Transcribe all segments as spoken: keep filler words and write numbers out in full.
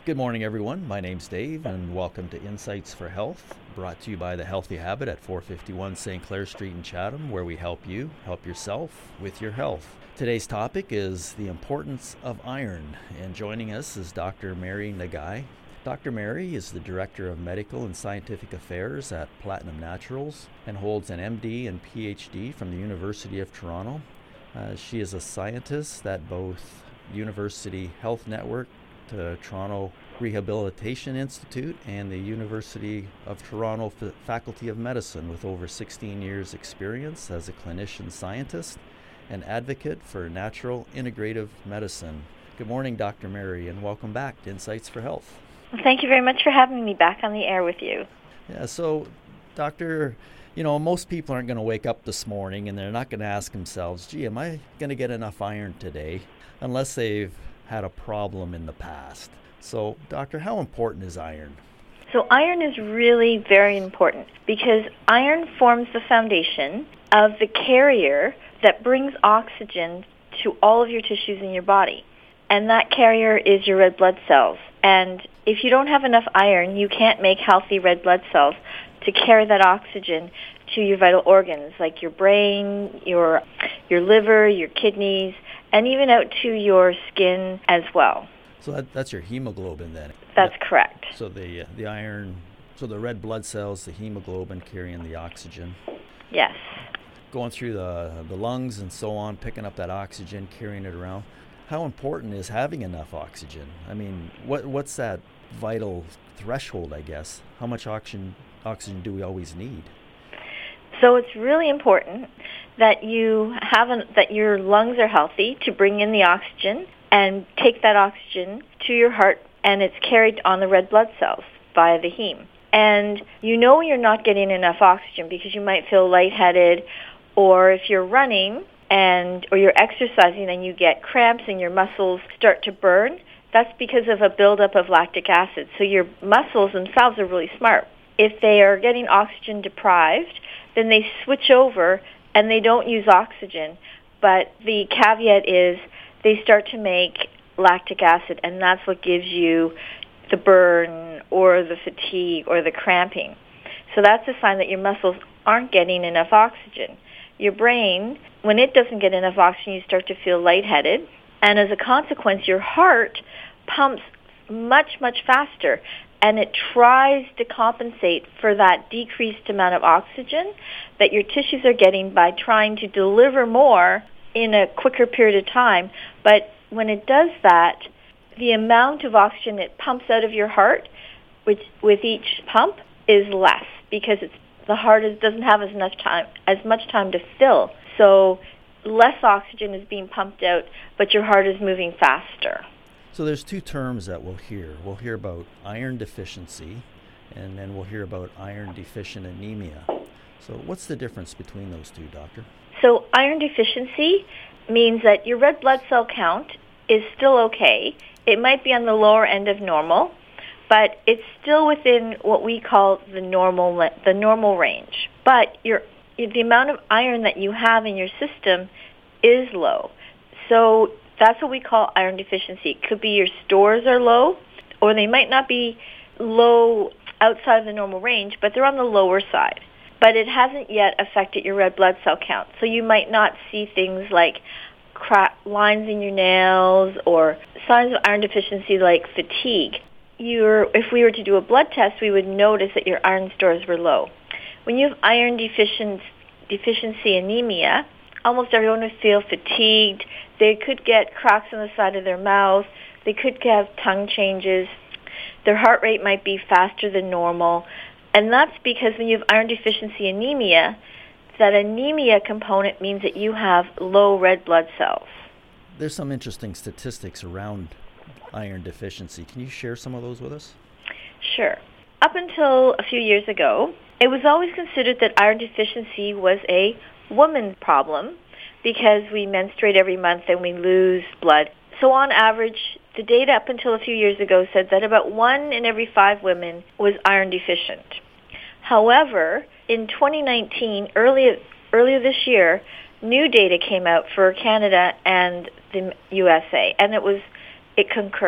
Good morning, everyone. My name's Dave, and welcome to Insights for Health, brought to you by The Healthy Habit at four fifty-one Saint Clair Street in Chatham, where we help you help yourself with your health. Today's topic is the importance of iron, and joining us is Doctor Mary Nagai. Doctor Mary is the Director of Medical and Scientific Affairs at Platinum Naturals and holds an M D and P H D from the University of Toronto. Uh, she is a scientist at both University Health Network, to Toronto Rehabilitation Institute, and the University of Toronto F- Faculty of Medicine, with over sixteen years experience as a clinician scientist and advocate for natural integrative medicine. Good morning, Doctor Mary, and welcome back to Insights for Health. Thank you very much for having me back on the air with you. Yeah, so, Doctor, you know, most people aren't going to wake up this morning and they're not going to ask themselves, gee, am I going to get enough iron today? Unless they've had a problem in the past. So, doctor, how important is iron? So iron is really very important because iron forms the foundation of the carrier that brings oxygen to all of your tissues in your body. And that carrier is your red blood cells. And if you don't have enough iron, you can't make healthy red blood cells to carry that oxygen to your vital organs, like your brain, your your liver, your kidneys, and even out to your skin as well. So that, that's your hemoglobin then? That's yeah. correct. So the uh, the iron, so the red blood cells, the hemoglobin carrying the oxygen. Yes. Going through the the lungs and so on, picking up that oxygen, carrying it around. How important is having enough oxygen? I mean, what what's that vital threshold, I guess? How much oxygen oxygen do we always need? So it's really important that you have an, that your lungs are healthy to bring in the oxygen and take that oxygen to your heart, and it's carried on the red blood cells via the heme. And you know you're not getting enough oxygen because you might feel lightheaded, or if you're running and or you're exercising and you get cramps and your muscles start to burn, that's because of a buildup of lactic acid. So your muscles themselves are really smart. If they are getting oxygen deprived, then they switch over and they don't use oxygen. But the caveat is they start to make lactic acid, and that's what gives you the burn or the fatigue or the cramping. So that's a sign that your muscles aren't getting enough oxygen. Your brain, when it doesn't get enough oxygen, you start to feel lightheaded. And as a consequence, your heart pumps much, much faster, and it tries to compensate for that decreased amount of oxygen that your tissues are getting by trying to deliver more in a quicker period of time. But when it does that, the amount of oxygen it pumps out of your heart, which with each pump, is less because it's, the heart is, doesn't have as much time as much time to fill. So less oxygen is being pumped out, but your heart is moving faster. So there's two terms that we'll hear. We'll hear about iron deficiency, and then we'll hear about iron deficient anemia. So what's the difference between those two, doctor? So iron deficiency means that your red blood cell count is still okay. It might be on the lower end of normal, but it's still within what we call the normal the normal range. But your the amount of iron that you have in your system is low. So that's what we call iron deficiency. It could be your stores are low, or they might not be low outside of the normal range, but they're on the lower side. But it hasn't yet affected your red blood cell count. So you might not see things like crack lines in your nails or signs of iron deficiency like fatigue. You're, if we were to do a blood test, we would notice that your iron stores were low. When you have iron deficient, deficiency anemia, almost everyone would feel fatigued. They could get cracks on the side of their mouth. They could have tongue changes. Their heart rate might be faster than normal. And that's because when you have iron deficiency anemia, that anemia component means that you have low red blood cells. There's some interesting statistics around iron deficiency. Can you share some of those with us? Sure. Up until a few years ago, it was always considered that iron deficiency was a woman's problem because we menstruate every month and we lose blood. So on average, the data up until a few years ago said that about one in every five women was iron deficient. However, in twenty nineteen, earlier, earlier this year, new data came out for Canada and the U S A, and it was it concurred.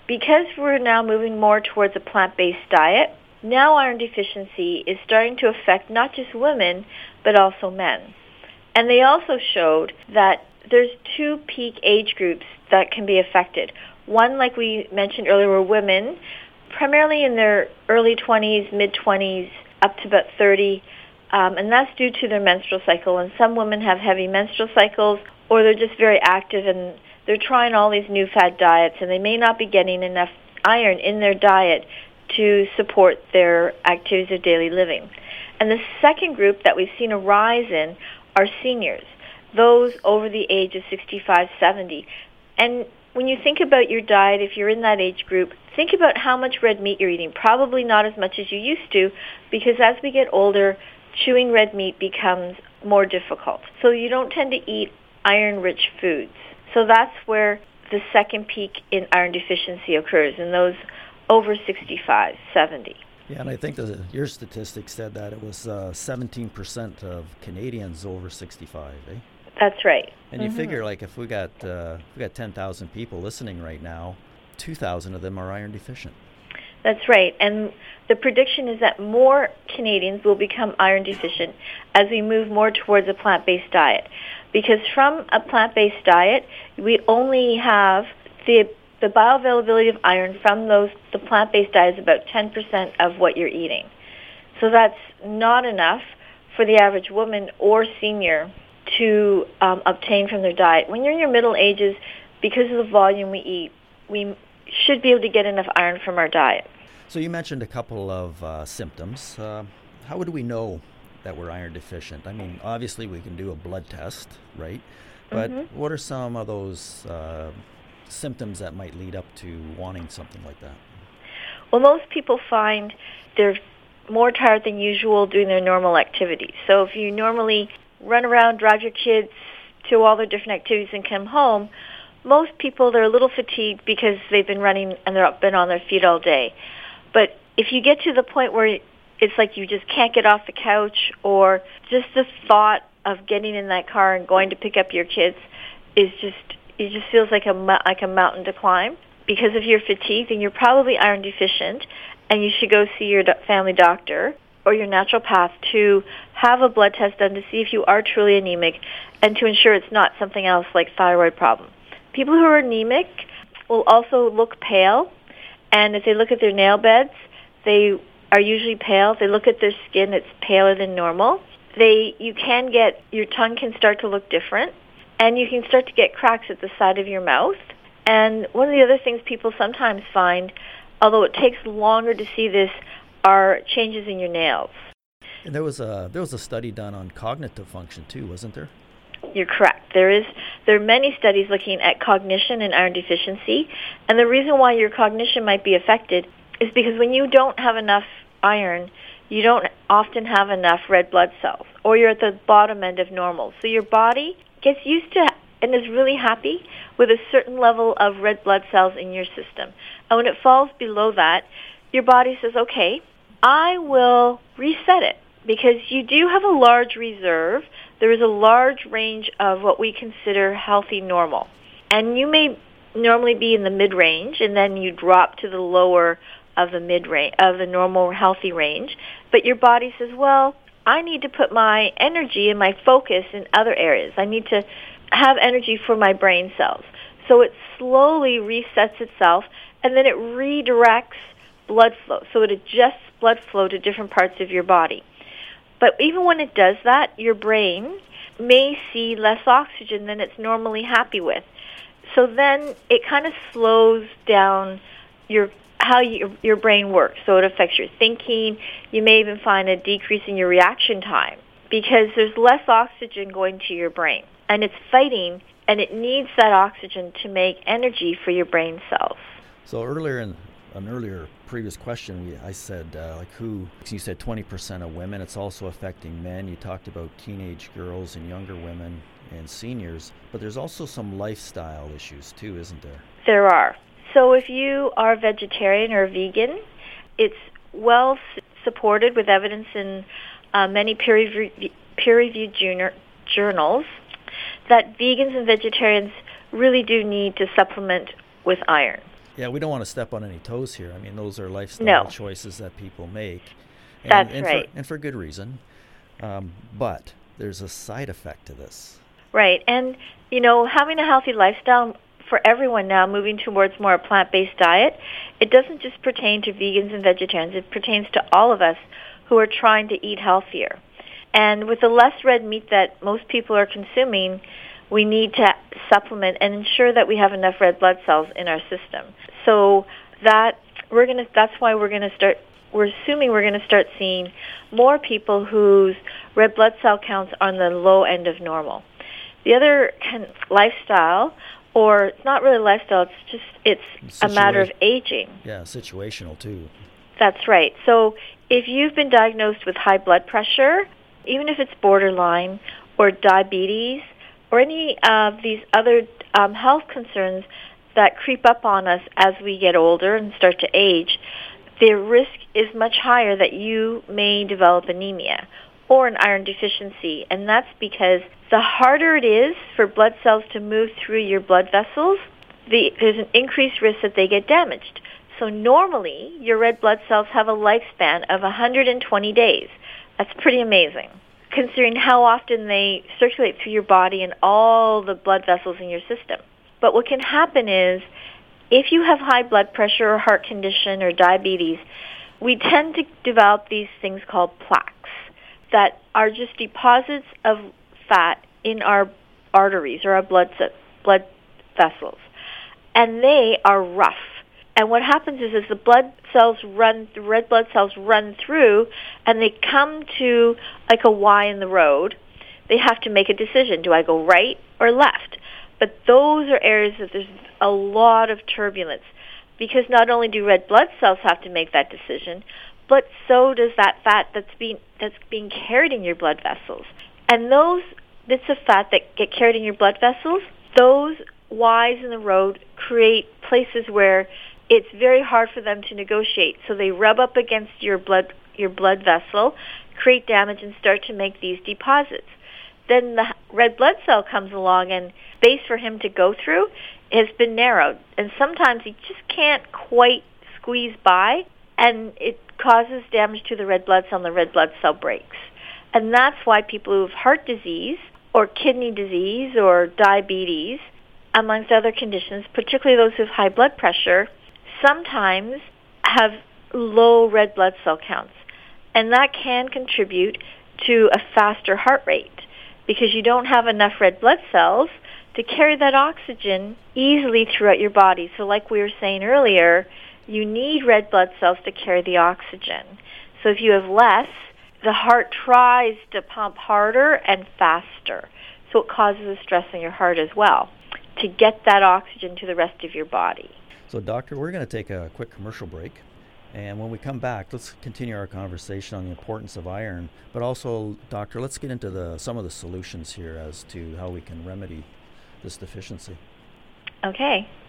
because we're now moving more towards a plant-based diet, now iron deficiency is starting to affect not just women, but also men. And they also showed that there's two peak age groups that can be affected. One, like we mentioned earlier, were women, primarily in their early twenties, mid-twenties, up to about thirty, um, and that's due to their menstrual cycle. And some women have heavy menstrual cycles, or they're just very active and they're trying all these new fad diets, and they may not be getting enough iron in their diet to support their activities of daily living. And the second group that we've seen a rise in are seniors, those over the age of sixty-five, seventy. And when you think about your diet, if you're in that age group, think about how much red meat you're eating. Probably not as much as you used to, because as we get older, chewing red meat becomes more difficult. So you don't tend to eat iron-rich foods. So that's where the second peak in iron deficiency occurs, in those over sixty-five, seventy. Yeah, and I think that your statistics said that it was uh, seventeen percent of Canadians over sixty-five, eh? That's right. And you mm-hmm. figure, like, if we got uh, we got ten thousand people listening right now, two thousand of them are iron deficient. That's right. And the prediction is that more Canadians will become iron deficient as we move more towards a plant-based diet. Because from a plant-based diet, we only have the the bioavailability of iron from those the plant-based diet is about ten percent of what you're eating. So that's not enough for the average woman or senior to um, obtain from their diet. When you're in your middle ages, because of the volume we eat, we should be able to get enough iron from our diet. So you mentioned a couple of uh, symptoms. Uh, how would we know that we're iron deficient? I mean, obviously we can do a blood test, right? But mm-hmm. what are some of those uh, symptoms that might lead up to wanting something like that? Well, most people find they're more tired than usual doing their normal activities. So if you normally run around, drive your kids to all their different activities and come home, most people, they're a little fatigued because they've been running and they've been on their feet all day. But if you get to the point where it's like you just can't get off the couch, or just the thought of getting in that car and going to pick up your kids is just, it just feels like a, like a mountain to climb. Because if you're fatigued, then you're probably iron deficient, and you should go see your family doctor or your naturopath to have a blood test done to see if you are truly anemic and to ensure it's not something else like thyroid problem. People who are anemic will also look pale, and if they look at their nail beds, they are usually pale. If they look at their skin, it's paler than normal. They, you can get, your tongue can start to look different, and you can start to get cracks at the side of your mouth. And one of the other things people sometimes find, although it takes longer to see this, are changes in your nails. And there was a there was a study done on cognitive function too, wasn't there? You're correct. There is there are many studies looking at cognition and iron deficiency, and the reason why your cognition might be affected is because when you don't have enough iron, you don't often have enough red blood cells, or you're at the bottom end of normal. So your body gets used to and is really happy with a certain level of red blood cells in your system. And when it falls below that, your body says, okay, I will reset it, because you do have a large reserve. There is a large range of what we consider healthy normal. And you may normally be in the mid-range, and then you drop to the lower of the mid-range, of the normal healthy range. But your body says, well, I need to put my energy and my focus in other areas. I need to have energy for my brain cells. So it slowly resets itself, and then it redirects blood flow. So it adjusts blood flow to different parts of your body. But even when it does that, your brain may see less oxygen than it's normally happy with. So then it kind of slows down your how you, your brain works. So it affects your thinking. You may even find a decrease in your reaction time because there's less oxygen going to your brain. And it's fighting, and it needs that oxygen to make energy for your brain cells. So earlier in an earlier previous question, we, I said, uh, like who, you said twenty percent of women. It's also affecting men. You talked about teenage girls and younger women and seniors. But there's also some lifestyle issues too, isn't there? There are. So if you are vegetarian or vegan, it's well supported with evidence in uh, many peer-reviewed, peer-reviewed junior, journals that vegans and vegetarians really do need to supplement with iron. Yeah, we don't want to step on any toes here. I mean, those are lifestyle No. choices that people make. And, That's and right. For, and for good reason. Um, but there's a side effect to this. Right. And, you know, having a healthy lifestyle for everyone now, moving towards more a plant-based diet, it doesn't just pertain to vegans and vegetarians. It pertains to all of us who are trying to eat healthier. And with the less red meat that most people are consuming, we need to supplement and ensure that we have enough red blood cells in our system. So that we're going to that's why we're going to start we're assuming we're going to start seeing more people whose red blood cell counts are on the low end of normal. The other kind of lifestyle, or it's not really lifestyle, it's just it's Situa- a matter of aging. Yeah, situational too. That's right. So if you've been diagnosed with high blood pressure, even if it's borderline, or diabetes, or any of these other um, health concerns that creep up on us as we get older and start to age, the risk is much higher that you may develop anemia or an iron deficiency. And that's because the harder it is for blood cells to move through your blood vessels, the, there's an increased risk that they get damaged. So normally, your red blood cells have a lifespan of one hundred twenty days. That's pretty amazing, considering how often they circulate through your body and all the blood vessels in your system. But what can happen is, if you have high blood pressure or heart condition or diabetes, we tend to develop these things called plaques that are just deposits of fat in our arteries or our blood blood vessels. And they are rough. And what happens is, as the blood cells run, the red blood cells run through, and they come to like a Y in the road, they have to make a decision. Do I go right or left? But those are areas that there's a lot of turbulence, because not only do red blood cells have to make that decision, but so does that fat that's being that's being carried in your blood vessels. And those bits of fat that get carried in your blood vessels, those Y's in the road create places where it's very hard for them to negotiate. So they rub up against your blood your blood vessel, create damage, and start to make these deposits. Then the red blood cell comes along, and space for him to go through has been narrowed. And sometimes he just can't quite squeeze by, and it causes damage to the red blood cell, and the red blood cell breaks. And that's why people who have heart disease or kidney disease or diabetes, amongst other conditions, particularly those who have high blood pressure, sometimes have low red blood cell counts. And that can contribute to a faster heart rate, because you don't have enough red blood cells to carry that oxygen easily throughout your body. So like we were saying earlier, you need red blood cells to carry the oxygen. So if you have less, the heart tries to pump harder and faster. So it causes a stress on your heart as well to get that oxygen to the rest of your body. So, Doctor, we're going to take a quick commercial break. And when we come back, let's continue our conversation on the importance of iron. But also, Doctor, let's get into the some of the solutions here as to how we can remedy this deficiency. Okay.